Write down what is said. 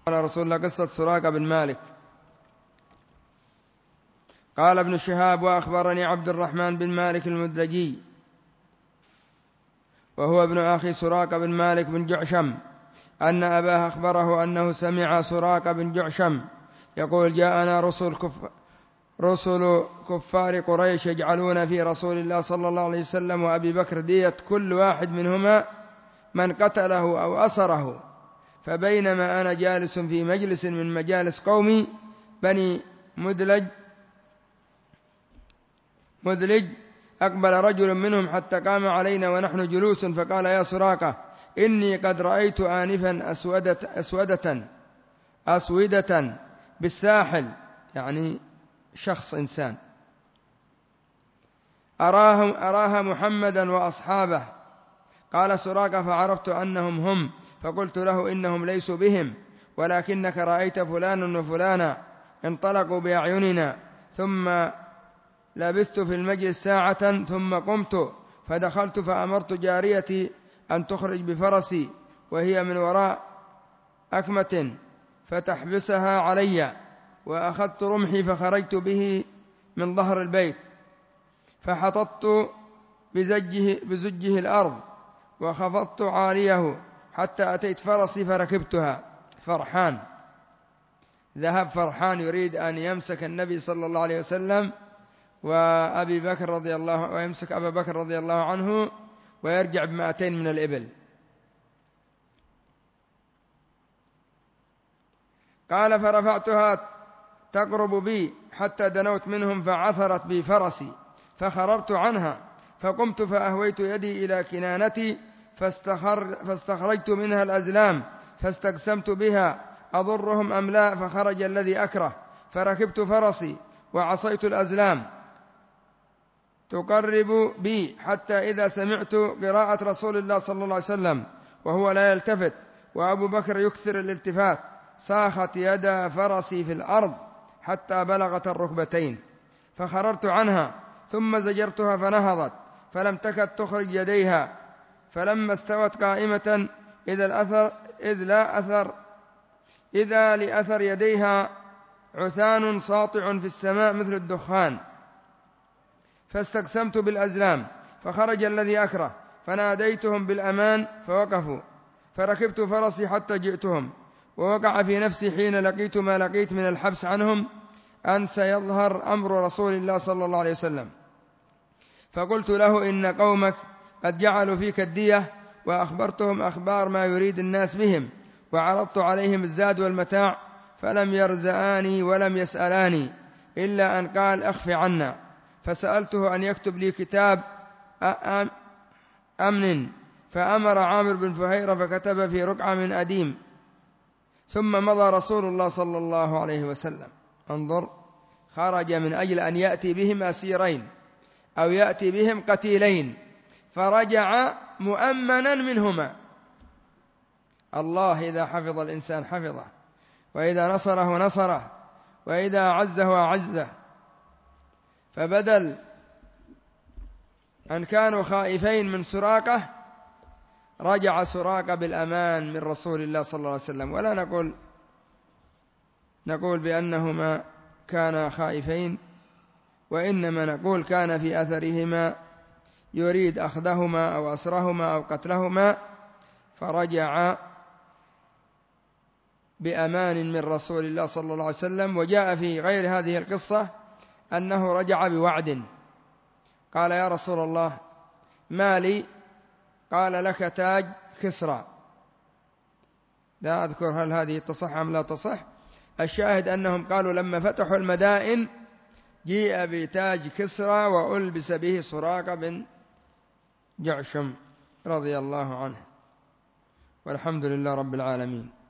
قال رسول الله. قصة سراقة بن مالك. قال ابن شهاب: وأخبرني عبد الرحمن بن مالك المدلجي وهو ابن أخي سراقة بن مالك بن جعشم أن أباه أخبره أنه سمع سراقة بن جعشم يقول: جاءنا رسل كفار قريش يجعلون في رسول الله صلى الله عليه وسلم وأبي بكر دية كل واحد منهما من قتله أو أسره، فبينما أنا جالس في مجلس من مجالس قومي بني مدلج أقبل رجل منهم حتى قام علينا ونحن جلوس فقال: يا سراقة، إني قد رأيت آنفا أسودة بالساحل، يعني شخص إنسان، أراها محمدا وأصحابه. قال سراقة: فعرفت أنهم هم، فقلت له: إنهم ليسوا بهم، ولكنك رأيت فلان وفلانا انطلقوا بأعيننا. ثم لبثت في المجلس ساعة ثم قمت فدخلت فأمرت جاريتي أن تخرج بفرسي وهي من وراء أكمة فتحبسها علي، وأخذت رمحي فخرجت به من ظهر البيت فحططت بزجه الأرض وخفضت عاليه حتى أتيت فرسي فركبتها. فرحان، ذهب فرحان يريد أن يمسك النبي صلى الله عليه وسلم ويمسك أبا بكر رضي الله عنه ويرجع ب200 من الإبل. قال: فرفعتها تقرب بي حتى دنوت منهم فعثرت بي فرسي فخررت عنها، فقمت فأهويت يدي إلى كنانتي فاستخرجت منها الأزلام فاستقسمت بها أضرهم أم لا، فخرج الذي أكره، فركبت فرسي وعصيت الأزلام تقرب بي حتى إذا سمعت قراءة رسول الله صلى الله عليه وسلم وهو لا يلتفت وأبو بكر يكثر الالتفات، صاخت يد فرسي في الأرض حتى بلغت الركبتين، فخررت عنها ثم زجرتها فنهضت فلم تكد تخرج يديها، فلما استوت قائمة إذا لأثر يديها عثان ساطع في السماء مثل الدخان، فاستقسمت بالأزلام فخرج الذي أكره فناديتهم بالأمان فوقفوا، فركبت فرسي حتى جئتهم، ووقع في نفسي حين لقيت ما لقيت من الحبس عنهم أن سيظهر أمر رسول الله صلى الله عليه وسلم، فقلت له: إن قومك قد جعلوا فيك الدية، وأخبرتهم أخبار ما يريد الناس بهم، وعرضت عليهم الزاد والمتاع فلم يرزآني ولم يسألاني إلا أن قال: أخف عنا، فسألته أن يكتب لي كتاب أمن، فأمر عامر بن فهيرة فكتب في رقعة من أديم، ثم مضى رسول الله صلى الله عليه وسلم. انظر، خرج من أجل أن يأتي بهم أسيرين أو يأتي بهم قتيلين، فرجع مؤمنا منهما. الله إذا حفظ الإنسان حفظه، وإذا نصره نصره، وإذا أعزه أعزه. فبدل أن كانوا خائفين من سراقة رجع سراقة بالأمان من رسول الله صلى الله عليه وسلم. ولا نقول بأنهما كانا خائفين، وإنما نقول كان في أثرهما يريد أخذهما أو أسرهما أو قتلهما، فرجع بأمان من رسول الله صلى الله عليه وسلم. وجاء في غير هذه القصة أنه رجع بوعد، قال: يا رسول الله، ما لي؟ قال: لك تاج كسرى. لا أذكر هل هذه تصح أم لا تصح. الشاهد أنهم قالوا لما فتحوا المدائن جيء بتاج كسرى وألبس به سراقة بن جعشم رضي الله عنه، والحمد لله رب العالمين.